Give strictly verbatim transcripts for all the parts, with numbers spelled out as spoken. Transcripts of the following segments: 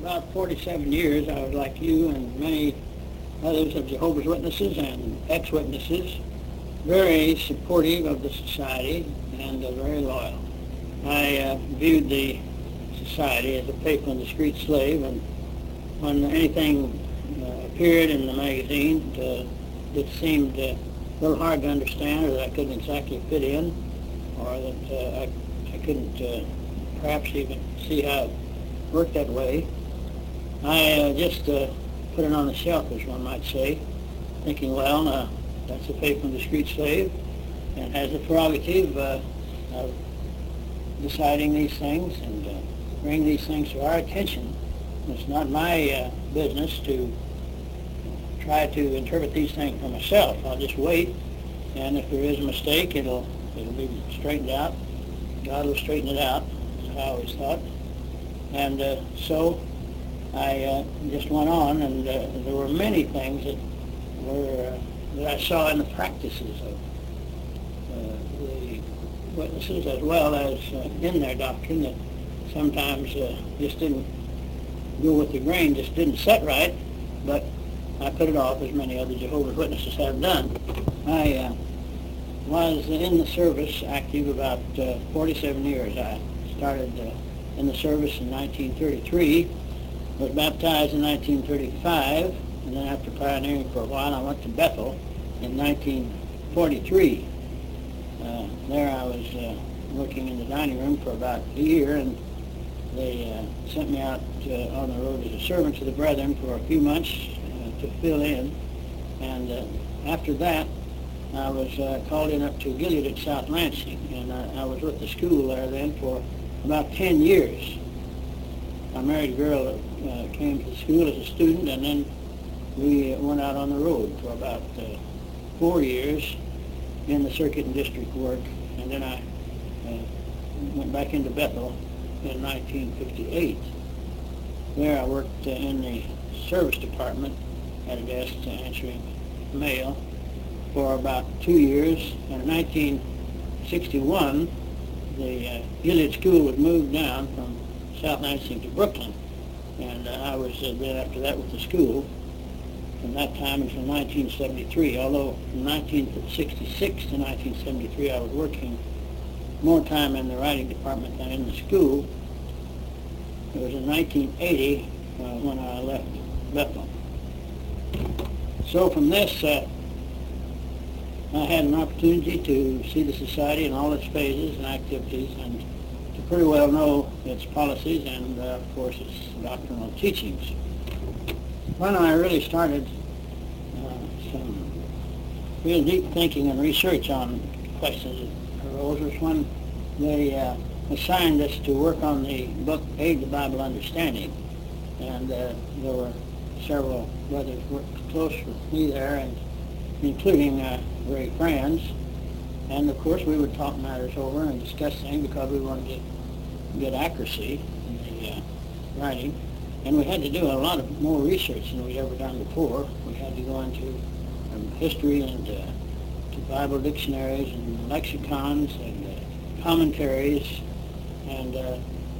about forty-seven years, I was like you and many others of Jehovah's Witnesses and ex-witnesses, very supportive of the society and uh, very loyal. I uh, viewed the society as a faithful and discreet slave, and when anything uh, appeared in the magazine uh, that seemed uh, a little hard to understand, or that I couldn't exactly fit in, or that uh, I, I couldn't uh, perhaps even see how it worked that way, I uh, just uh, put it on the shelf, as one might say, thinking, well, uh, that's a faithful and discreet slave and has the prerogative uh, of deciding these things and uh, bringing these things to our attention. It's not my uh, business to try to interpret these things for myself. I'll just wait, and if there is a mistake, it'll it'll be straightened out. God will straighten it out, is how I always thought. And uh, so I uh, just went on, and uh, there were many things that were uh, that I saw in the practices of uh, the witnesses, as well as uh, in their doctrine, that sometimes uh, just didn't go with the grain, just didn't set right, but I put it off, as many other Jehovah's Witnesses have done. I uh, was in the service active about uh, forty-seven years. I started uh, in the service in nineteen thirty-three, was baptized in nineteen thirty-five, and then after pioneering for a while, I went to Bethel in nineteen forty-three. Uh, there I was uh, working in the dining room for about a year, and they uh, sent me out uh, on the road as a servant to the brethren for a few months uh, to fill in. And uh, after that, I was uh, called in up to Gilead at South Lansing, and I, I was with the school there then for about ten years. I married a girl that uh, came to the school as a student, and then we went out on the road for about uh, four years in the circuit and district work, and then I uh, went back into Bethel in nineteen fifty-eight. There I worked uh, in the service department at a desk uh, answering mail for about two years, and in nineteen sixty-one the uh, Gilead School was moved down from South Lansing to Brooklyn, and uh, I was uh, then after that with the school from that time until nineteen seventy-three, although from nineteen sixty-six to nineteen seventy-three I was working more time in the writing department than in the school. It was in nineteen eighty uh, when I left Bethel. So from this, uh, I had an opportunity to see the society in all its phases and activities, and to pretty well know its policies and, uh, of course, its doctrinal teachings. When I really started uh, some real deep thinking and research on questions that arose was when they uh, assigned us to work on the book Aid to Bible Understanding, and uh, there were several brothers worked close with me there, and including uh, great friends, and of course we would talk matters over and discuss things because we wanted to get accuracy in the uh, writing, and we had to do a lot of more research than we'd ever done before. We had to go into um, history and uh, to Bible dictionaries and lexicons and uh, commentaries, and uh,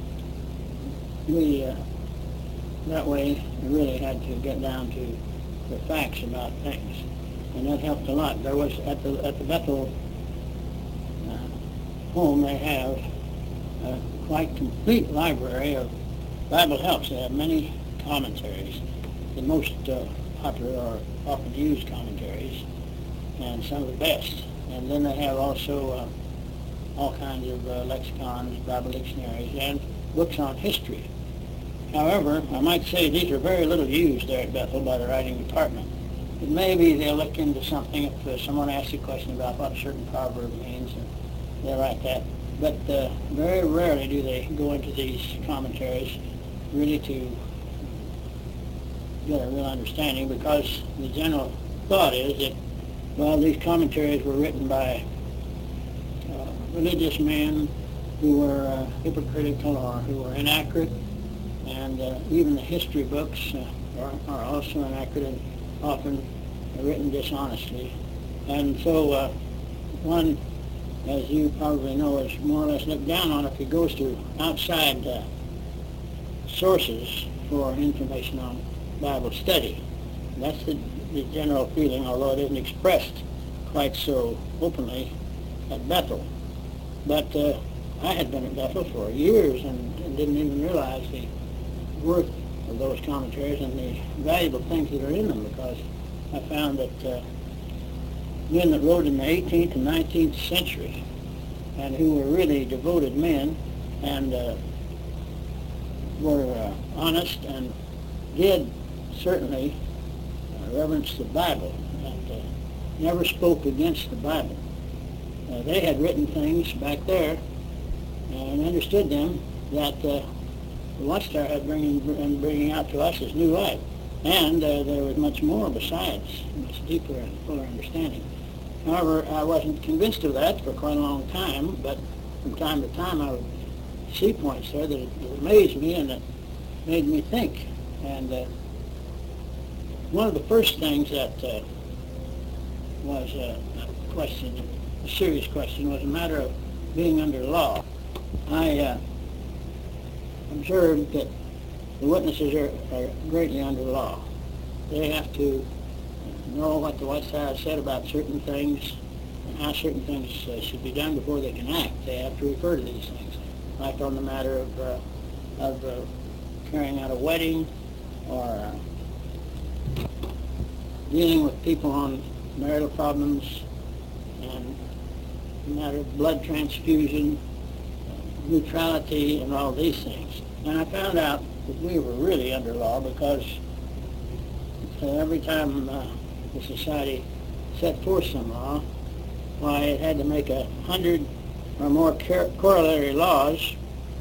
we uh, that way we really had to get down to the facts about things, and that helped a lot. There was at the at the Bethel uh, home they have a quite complete library of Bible helps. They have many commentaries, the most uh, popular or often used commentaries, and some of the best. And then they have also uh, all kinds of uh, lexicons, Bible dictionaries, and books on history. However, I might say these are very little used there at Bethel by the writing department. But maybe they'll look into something if uh, someone asks a question about what a certain proverb means, and they'll write that. But uh, very rarely do they go into these commentaries really to get a real understanding, because the general thought is that, well, these commentaries were written by uh, religious men who were uh, hypocritical or who were inaccurate, and uh, even the history books uh, are, are also inaccurate and often written dishonestly. And so uh, one, as you probably know, is more or less looked down on if he goes to outside uh, sources for information on Bible study. That's the, the general feeling, although it isn't expressed quite so openly at Bethel. But uh, I had been at Bethel for years and, and didn't even realize the worth of those commentaries and the valuable things that are in them, because I found that uh, men that wrote in the eighteenth and nineteenth century and who were really devoted men and uh, were uh, honest and did certainly uh, reverence the Bible and uh, never spoke against the Bible. Uh, they had written things back there and understood them that uh, the Watchtower had bringing, been bringing out to us as new light. And uh, there was much more besides, much deeper and fuller understanding. However, I wasn't convinced of that for quite a long time, but from time to time I would see points there that it, it amazed me and it made me think. And uh, one of the first things that uh, was uh, a question, a serious question, was a matter of being under law. I uh, observed that the witnesses are, are greatly under law. They have to know what the Watchtower said about certain things and how certain things uh, should be done before they can act. They have to refer to these things, like on the matter of, uh, of uh, carrying out a wedding or uh, dealing with people on marital problems and the matter of blood transfusion, uh, neutrality, and all these things. And I found out that we were really under law because uh, every time uh, the society set forth some law, why it had to make a hundred or more car- corollary laws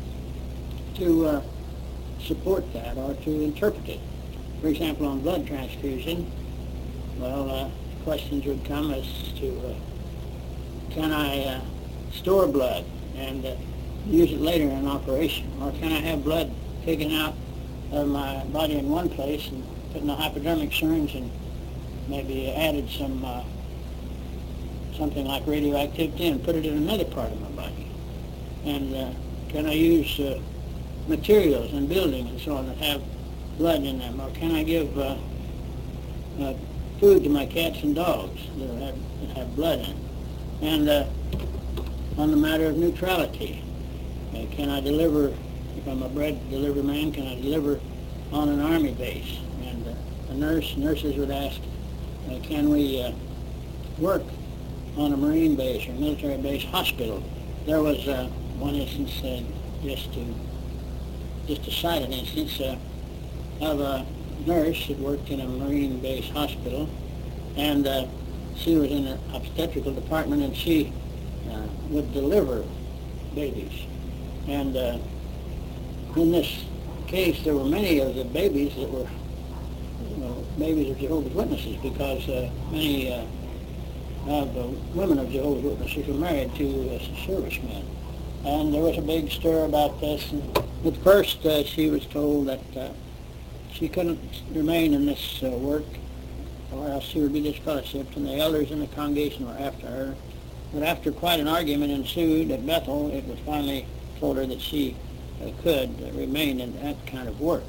to uh, support that or to interpret it. For example, on blood transfusion, well, uh, questions would come as to uh, can I uh, store blood and uh, use it later in an operation, or can I have blood taken out of my body in one place and put in a hypodermic syringe and maybe added some uh, something like radioactivity and put it in another part of my body. And uh, can I use uh, materials in building and so on that have blood in them, or can I give uh, uh, food to my cats and dogs that have, that have blood in it? And uh, on the matter of neutrality, uh, can I deliver, if I'm a bread delivery man, can I deliver on an army base? And uh, a nurse, nurses would ask, uh, can we uh, work on a Marine base or military base hospital? There was uh, one instance, uh, just to just to cite an instance, uh, of a nurse that worked in a Marine base hospital, and uh, she was in an obstetrical department, and she uh, would deliver babies. And uh, in this case, there were many of the babies that were, you know, babies of Jehovah's Witnesses, because uh, many uh, of the women of Jehovah's Witnesses were married to uh, servicemen. And there was a big stir about this. And at first, uh, she was told that uh, she couldn't remain in this uh, work, or else she would be disfellowshipped, and the elders in the congregation were after her. But after quite an argument ensued at Bethel, it was finally told her that she uh, could uh, remain in that kind of work.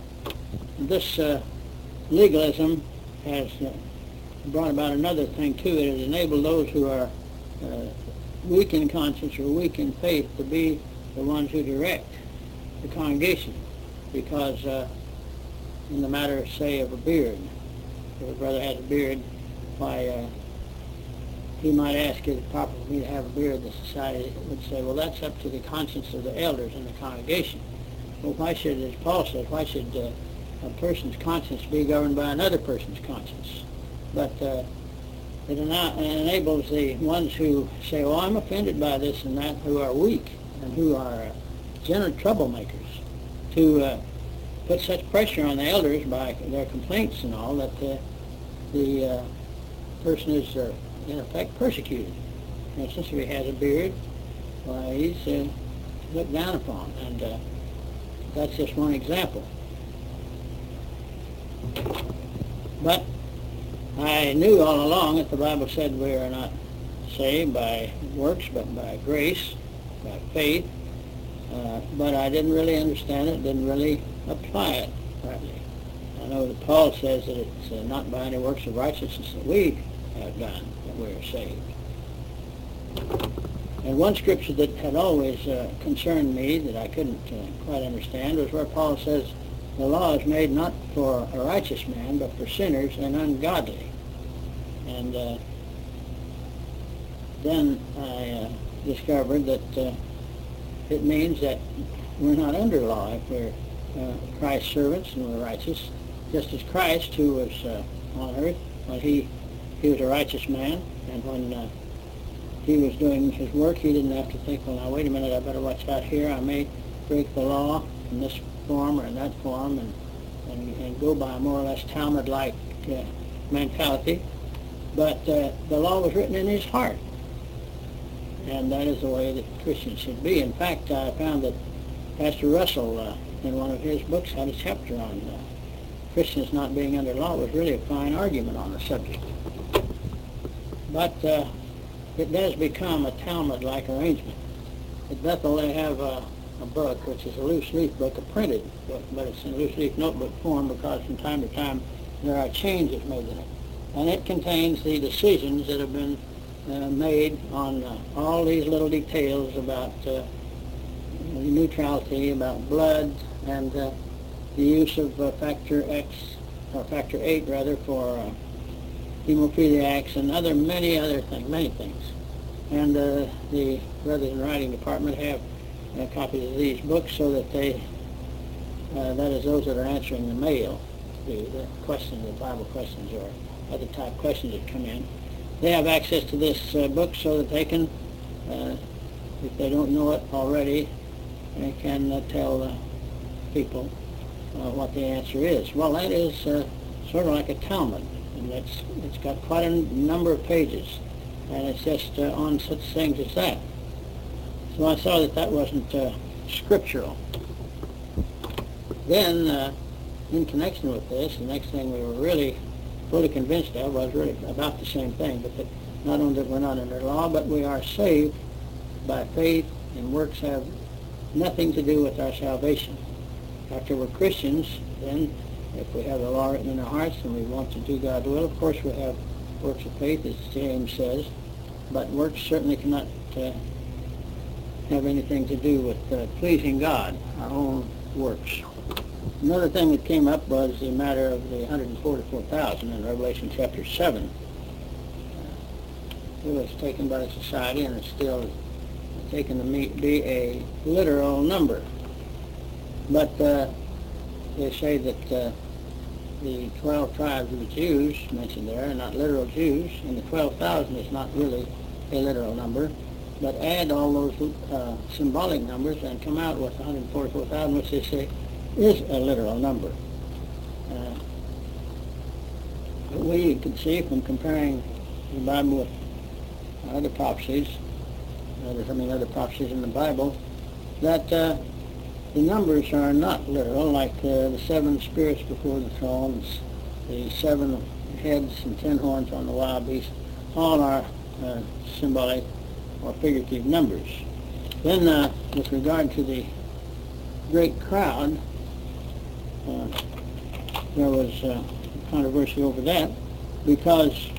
This uh, legalism has uh, brought about another thing too. It has enabled those who are uh, weak in conscience or weak in faith to be the ones who direct the congregation, because uh, in the matter, say, of a beard, if a brother has a beard, why uh, he might ask, is it proper for me to have a beard? The society would say, well, that's up to the conscience of the elders in the congregation. Well, why should, as Paul says, why should uh, a person's conscience be governed by another person's conscience? But uh, it ena- enables the ones who say, well, I'm offended by this and that, who are weak and who are uh, general troublemakers, to uh, put such pressure on the elders by their complaints and all that uh, the uh, person is, uh, in effect, persecuted. For instance, if he has a beard, well, he's uh, looked down upon, and uh, that's just one example. But I knew all along that the Bible said we are not saved by works, but by grace, by faith. Uh, but I didn't really understand it, didn't really apply it rightly. I know that Paul says that it's uh, not by any works of righteousness that we have done that we are saved. And one scripture that had always uh, concerned me that I couldn't uh, quite understand was where Paul says the law is made not for a righteous man but for sinners and ungodly. And uh, then I uh, discovered that uh, it means that we're not under law if we're uh, Christ's servants and we're righteous, just as Christ, who was uh, on earth, when he, he was a righteous man, and when uh, he was doing his work, he didn't have to think, well, now, wait a minute, I better watch out here. I may break the law in this form or in that form, and, and, and go by a more or less Talmud-like uh, mentality. But uh, the law was written in his heart, and that is the way that Christians should be. In fact, I found that Pastor Russell, uh, in one of his books, had a chapter on uh, Christians not being under law. It was really a fine argument on the subject. But uh, it does become a Talmud-like arrangement. At Bethel, they have a, a book, which is a loose-leaf book, a printed book, but it's in loose-leaf notebook form because from time to time there are changes made in it. And it contains the decisions that have been uh, made on uh, all these little details about uh, neutrality, about blood, and uh, the use of uh, factor X, or factor eight rather, for uh, hemophiliacs and other many other things, many things. And uh, the brothers in the writing department have uh, copies of these books so that they, uh, that is those that are answering the mail, the, the questions, the Bible questions or other type questions that come in, they have access to this uh, book so that they can, uh, if they don't know it already, they can uh, tell uh, people uh, what the answer is. Well, that is uh, sort of like a Talmud, and it's, it's got quite a number of pages, and it's just uh, on such things as that. So I saw that that wasn't uh, scriptural. Then, uh, in connection with this, the next thing we were really fully convinced of was really about the same thing, but that not only that we're not under law, but we are saved by faith, and works have nothing to do with our salvation. After we're Christians, then if we have the law written in our hearts and we want to do God's will, of course we have works of faith, as James says, but works certainly cannot uh, have anything to do with uh, pleasing God, our own works. Another thing that came up was the matter of the one hundred forty-four thousand in Revelation chapter seven. Uh, it was taken by the society, and it's still taken to be a literal number. But uh, they say that uh, the twelve tribes of the Jews mentioned there are not literal Jews, and the twelve thousand is not really a literal number. But add all those uh, symbolic numbers and come out with one hundred forty-four thousand, which they say is a literal number. Uh, but we can see from comparing the Bible with other prophecies, there's I mean other prophecies in the Bible, that uh, the numbers are not literal, like uh, the seven spirits before the thrones, the seven heads and ten horns on the wild beast, all are uh, symbolic or figurative numbers. Then uh, with regard to the great crowd, uh, there was uh, controversy over that, because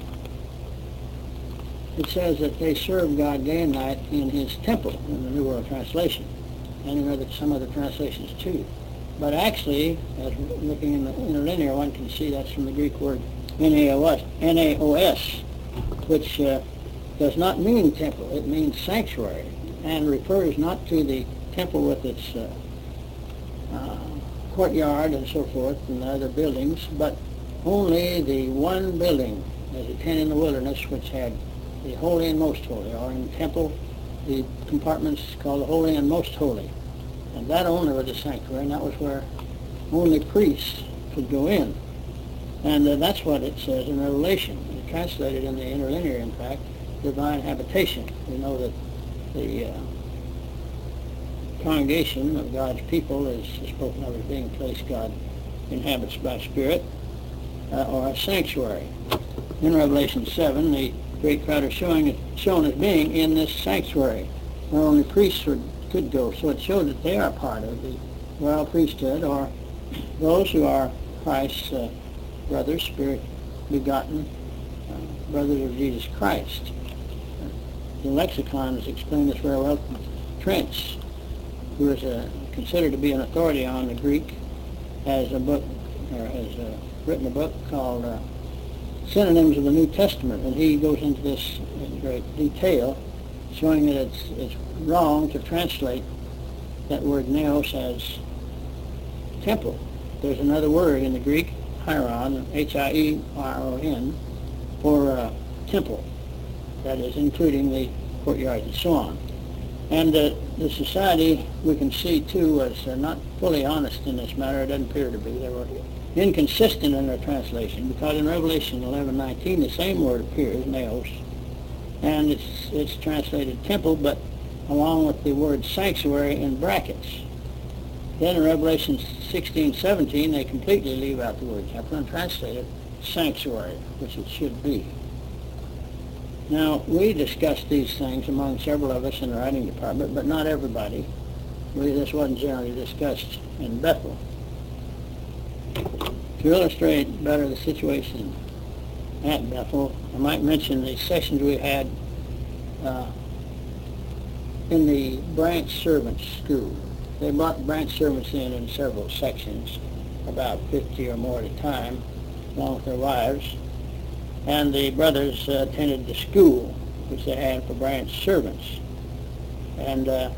it says that they serve God day and night in his temple in the New World Translation, and in other, some other translations too. But actually, as looking in the interlinear, one can see that's from the Greek word N A O S, N A O S, which uh, does not mean temple. It means sanctuary, and refers not to the temple with its uh, uh, courtyard and so forth and the other buildings, but only the one building, as the tent in the wilderness, which had the holy and most holy, or in the temple, the compartments called the holy and most holy. And that only was a sanctuary, and that was where only priests could go in. And uh, that's what it says in Revelation. It's translated in the interlinear, in fact, divine habitation. We know that the uh, congregation of God's people is spoken of as being a place God inhabits by spirit, uh, or a sanctuary. In Revelation seven, the great crowd is showing, shown as being in this sanctuary, where only priests would, could go. So it showed that they are part of the royal priesthood, or those who are Christ's uh, brothers, spirit begotten, uh, brothers of Jesus Christ. The lexicon has explained this very well. Trench, who is a, considered to be an authority on the Greek, has a book, or has uh, written a book called uh, Synonyms of the New Testament, and he goes into this in great detail, showing that it's, it's wrong to translate that word naos as temple. There's another word in the Greek, hieron, H I E R O N, for uh, temple. That is, including the courtyards and so on. And uh, the society, we can see, too, was uh, not fully honest in this matter. It doesn't appear to be. They were inconsistent in their translation, because in Revelation eleven nineteen, the same word appears, naos, and it's, it's translated temple, but along with the word sanctuary in brackets. Then in Revelation sixteen seventeen, they completely leave out the word temple and translate it sanctuary, which it should be. Now, we discussed these things among several of us in the writing department, but not everybody. We, this wasn't generally discussed in Bethel. To illustrate better the situation at Bethel, I might mention the sessions we had uh, in the branch servants school. They brought branch servants in in several sections, about fifty or more at a time, along with their wives. And the brothers uh, attended the school, which they had for branch servants. And uh,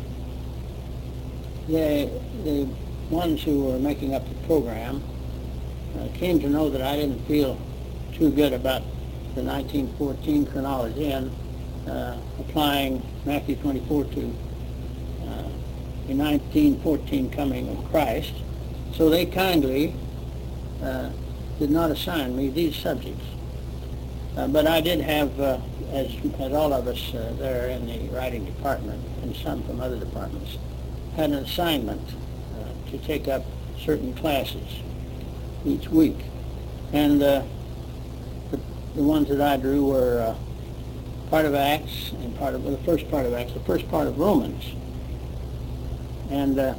they, the ones who were making up the program uh, came to know that I didn't feel too good about the nineteen fourteen chronology and uh, applying Matthew twenty-four to uh, the nineteen fourteen coming of Christ. So they kindly uh, did not assign me these subjects. Uh, but I did have, uh, as, as all of us uh, there in the writing department, and some from other departments, had an assignment uh, to take up certain classes each week. And uh, the, the ones that I drew were uh, part of Acts and part of, well, the first part of Acts, the first part of Romans. And uh,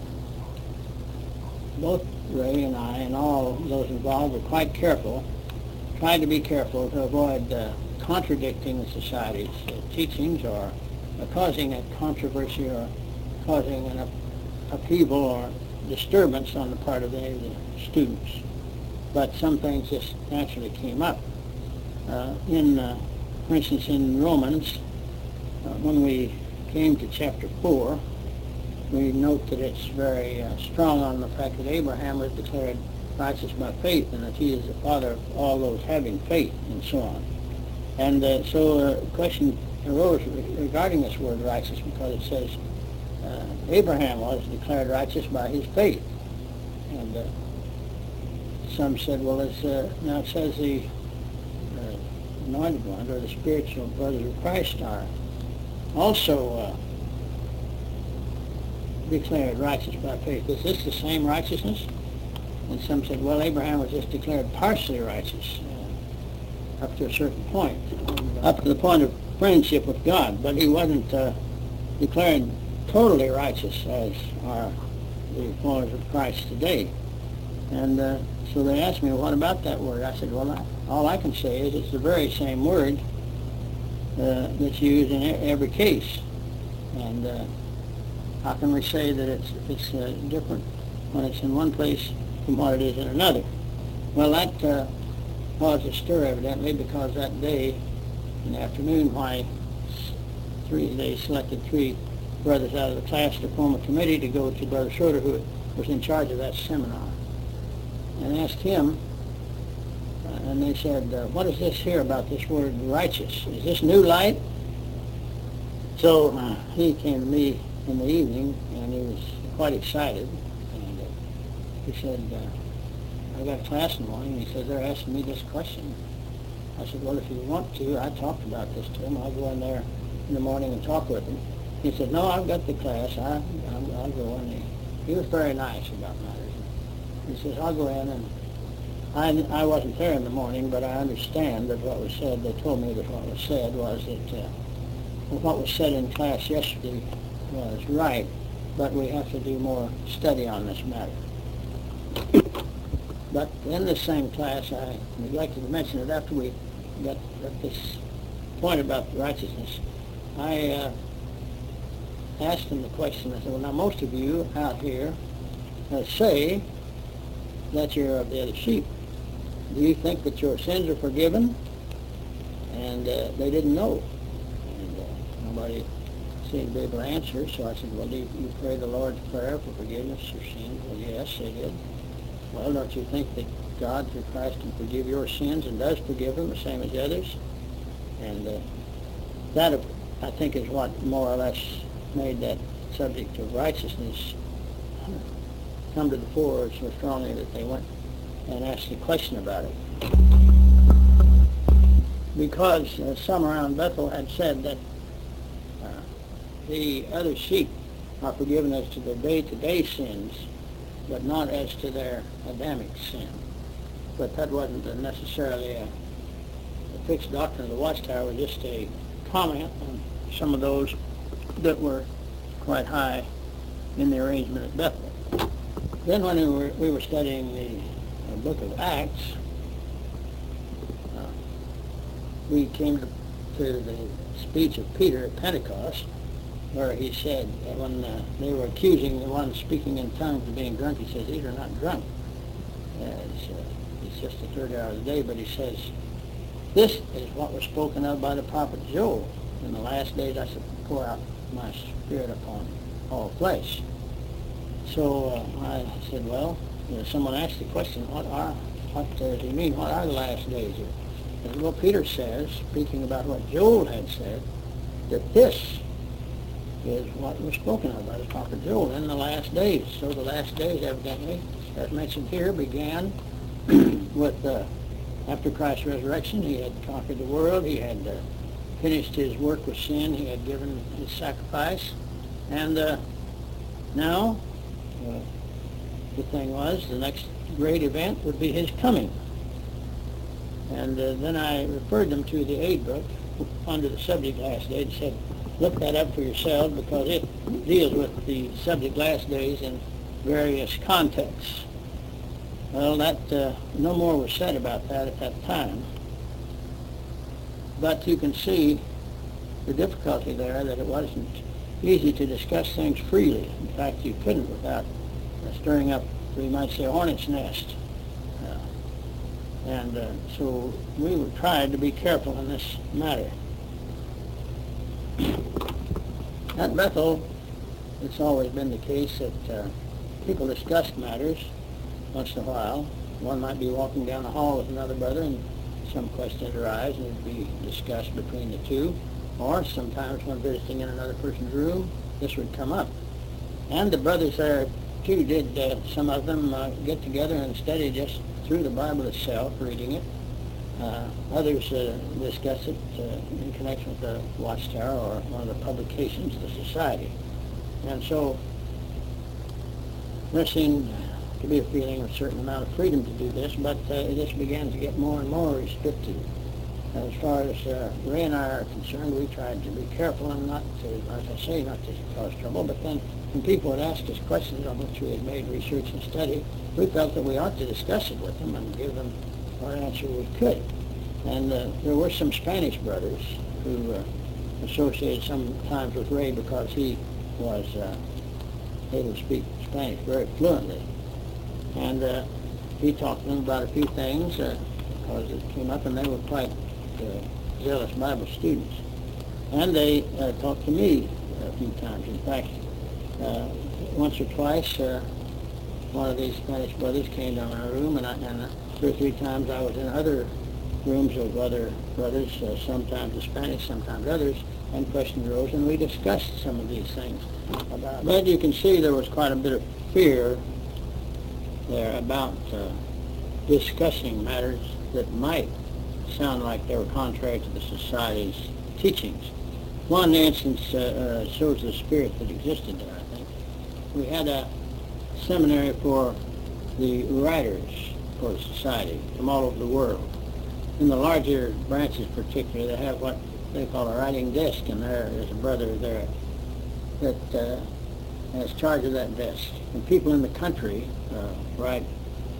both Ray and I and all those involved were quite careful, tried to be careful to avoid uh, contradicting the society's uh, teachings or uh, causing a controversy or causing an up- upheaval or disturbance on the part of any of the students. But some things just naturally came up. Uh, in, uh, for instance, in Romans, uh, when we came to chapter four, we note that it's very uh, strong on the fact that Abraham was declared righteous by faith, and that he is the father of all those having faith, and so on. And uh, so a question arose regarding this word righteous, because it says uh, Abraham was declared righteous by his faith. And uh, some said, well, it's, uh, now it says the uh, anointed ones, or the spiritual brothers of Christ, are also uh, declared righteous by faith. Is this the same righteousness? And some said, well, Abraham was just declared partially righteous uh, up to a certain point, up to the point of friendship with God, but he wasn't uh, declared totally righteous as are the followers of Christ today. And uh, so they asked me, well, what about that word? I said, well, I, all I can say is it's the very same word uh, that's used in every case. And uh, how can we say that it's, it's uh, different when it's in one place from what it is in another? Well, that uh, caused a stir, evidently, because that day in the afternoon, why three, they selected three brothers out of the class to form a committee to go to Brother Schroeder, who was in charge of that seminar, and asked him, uh, and they said, uh, what is this here about this word righteous? Is this new light? So uh, he came to me in the evening, and he was quite excited. And uh, he said, uh, I got a class in the morning, and he said, they're asking me this question. I said, well, if you want to, I talked about this to him. I'll go in there in the morning and talk with him. He said, no, I've got the class. I, I'll, I'll go in. He, he was very nice about matters. He says, I'll go in, and I, I wasn't there in the morning, but I understand that what was said, they told me that what was said was that uh, what was said in class yesterday was right, but we have to do more study on this matter. But in this same class, I neglected to mention it after we got at this point about righteousness. I uh, asked him the question. I said, well, now most of you out here uh, say that you're of the other sheep. Do you think that your sins are forgiven? And uh, they didn't know. And uh, nobody seemed to be able to answer. So I said, well, do you, you pray the Lord's Prayer for forgiveness of sins? Well, yes, they did. Well, don't you think that God, through Christ, can forgive your sins and does forgive them the same as the others? And uh, that, I think, is what more or less made that subject of righteousness come to the fore so strongly that they went and asked a question about it. Because uh, some around Bethel had said that uh, the other sheep are forgiven as to their day-to-day sins, but not as to their Adamic sin. But that wasn't necessarily a, a fixed doctrine of the Watchtower, it was just a comment on some of those that were quite high in the arrangement at Bethel. Then when we were, we were studying the uh, book of Acts, uh, we came to, to the speech of Peter at Pentecost, where he said, that when uh, they were accusing the one speaking in tongues of being drunk, he says, these are not drunk. Uh, it's, uh, it's just the third hour of the day, but he says, this is what was spoken of by the prophet Joel. In the last days I shall pour out my spirit upon all flesh. So uh, I said, well, you know, someone asked the question, what are, what uh, does he mean? What are the last days? And, well, Peter says, speaking about what Joel had said, that this is what was spoken of by the prophet Joel in the last days. So the last days, evidently, as mentioned here, began with, uh, after Christ's resurrection, he had conquered the world, he had uh, finished his work with sin, he had given his sacrifice, and uh, now, uh, the thing was, the next great event would be his coming. And uh, then I referred them to the aid book under the subject last day and said, look that up for yourselves because it deals with the subject last days in various contexts. Well, that uh, no more was said about that at that time. But you can see the difficulty there, that it wasn't easy to discuss things freely. In fact, you couldn't without uh, stirring up, we might say, a hornet's nest. Uh, and uh, so we tried to be careful in this matter. At Bethel, it's always been the case that uh, people discussed matters once in a while. One might be walking down the hall with another brother and some questions arise and it would be discussed between the two. Or sometimes when visiting in another person's room, this would come up. And the brothers there too did, uh, some of them uh, get together and study just through the Bible itself, reading it. Uh, others uh, discuss it uh, in connection with the Watchtower or one of the publications of the Society. And so there seemed to be a feeling of a certain amount of freedom to do this, but uh, this began to get more and more restricted. As far as uh, Ray and I are concerned, we tried to be careful and not to, as I say, not to cause trouble, but then when people would ask us questions on which we had made research and study, we felt that we ought to discuss it with them and give them what answer we could. And uh, there were some Spanish brothers who uh, associated sometimes with Ray because he was uh, able to speak Spanish very fluently. And uh, he talked to them about a few things uh, because it came up, and they were quite uh, zealous Bible students. And they uh, talked to me a few times. In fact, uh, once or twice, uh, one of these Spanish brothers came to my room, and, I, and two or three times I was in other rooms of other brothers, uh, sometimes the Spanish, sometimes others, and questions arose, and we discussed some of these things. About. But you can see there was quite a bit of fear there about uh, discussing matters that might sound like they were contrary to the Society's teachings. One instance uh, uh, shows the spirit that existed there, I think. We had a seminary for the writers for the Society from all over the world. In the larger branches particularly, they have what they call a writing desk, and there is a brother there that uh, has charge of that desk. And people in the country uh, write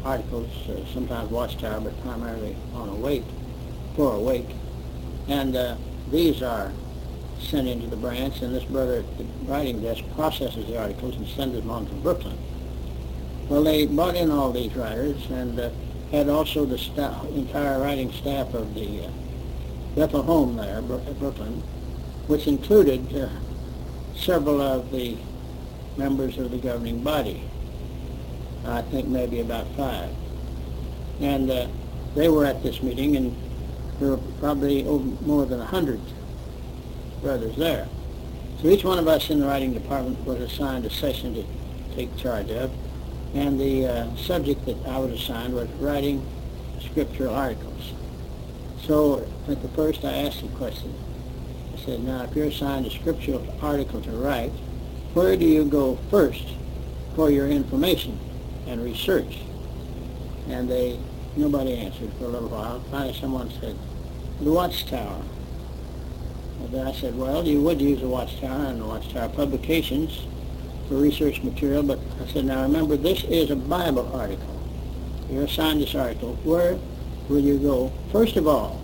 articles, uh, sometimes Watchtower, but primarily on Awake, for Awake. And uh, these are sent into the branch, and this brother at the writing desk processes the articles and sends them on to Brooklyn. Well, they brought in all these writers and uh, had also the staff, entire writing staff of the uh, Bethel home there, Brooklyn, which included uh, several of the members of the governing body. I think maybe about five. And uh, they were at this meeting, and there were probably over more than a hundred brothers there. So each one of us in the writing department was assigned a session to take charge of, and the uh, subject that I was assigned was writing scriptural articles. So at the first I asked a question. I said, now if you're assigned a scriptural article to write, where do you go first for your information and research? And they, nobody answered for a little while. Finally someone said, the Watchtower. And then I said, well, you would use the Watchtower and the Watchtower publications for research material, but I said, now remember, this is a Bible article. You're assigned this article. Where will you go, first of all,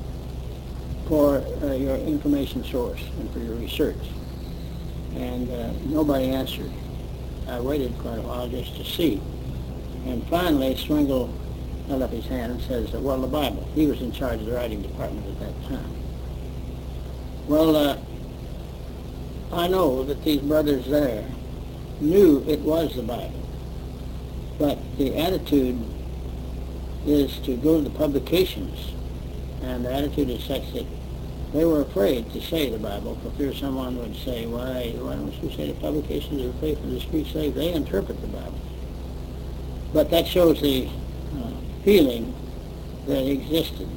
for uh, your information source and for your research? And uh, nobody answered. I waited quite a while just to see. And finally, Swingle held up his hand and says, well, the Bible. He was in charge of the writing department at that time. Well, uh, I know that these brothers there knew it was the Bible, but the attitude is to go to the publications, and the attitude is such that they were afraid to say the Bible for fear someone would say, why, why don't you say the publications of the faith of the discreet slave? They interpret the Bible. But that shows the uh, feeling that existed.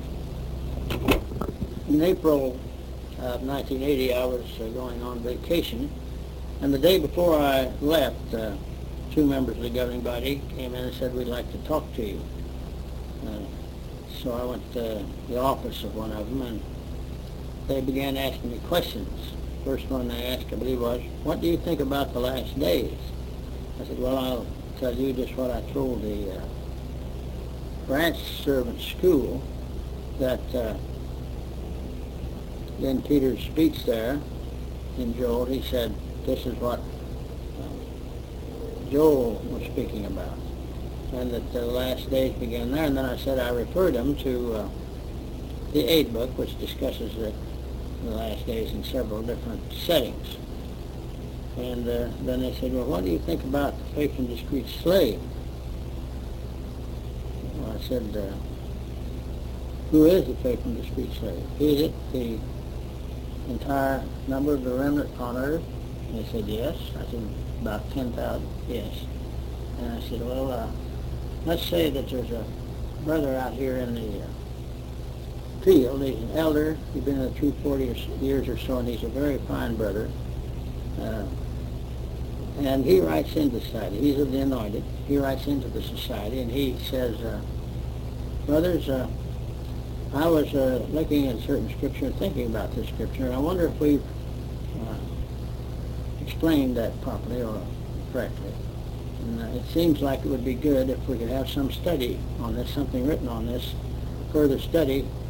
In April of nineteen eighty, I was uh, going on vacation, and the day before I left, uh, two members of the governing body came in and said, we'd like to talk to you. Uh, so I went to the office of one of them, and they began asking me questions. First one they asked, I believe, was, what do you think about the last days? I said, well, I'll tell you just what I told the uh, branch servant school, that uh, in Peter's speech there in Joel, he said, this is what uh, Joel was speaking about, and that the last days began there. And then I said I referred them to uh, the Aid book, which discusses the, the last days in several different settings. And uh, then they said, well, what do you think about the faithful and discreet slave? Well, I said, uh, who is the faithful and discreet slave? Is it the entire number of the remnant on earth? And they said, yes. I said, about ten thousand, yes. And I said, well, uh, let's say that there's a brother out here in the uh, field. He's an elder. He's been in the troop forty years or so, and he's a very fine brother. Uh, and he writes into society. He's of the anointed. He writes into the society, and he says, uh, brothers, uh, I was uh, looking at certain scripture and thinking about this scripture, and I wonder if we've uh, explained that properly or correctly. And uh, it seems like it would be good if we could have some study on this, something written on this, further study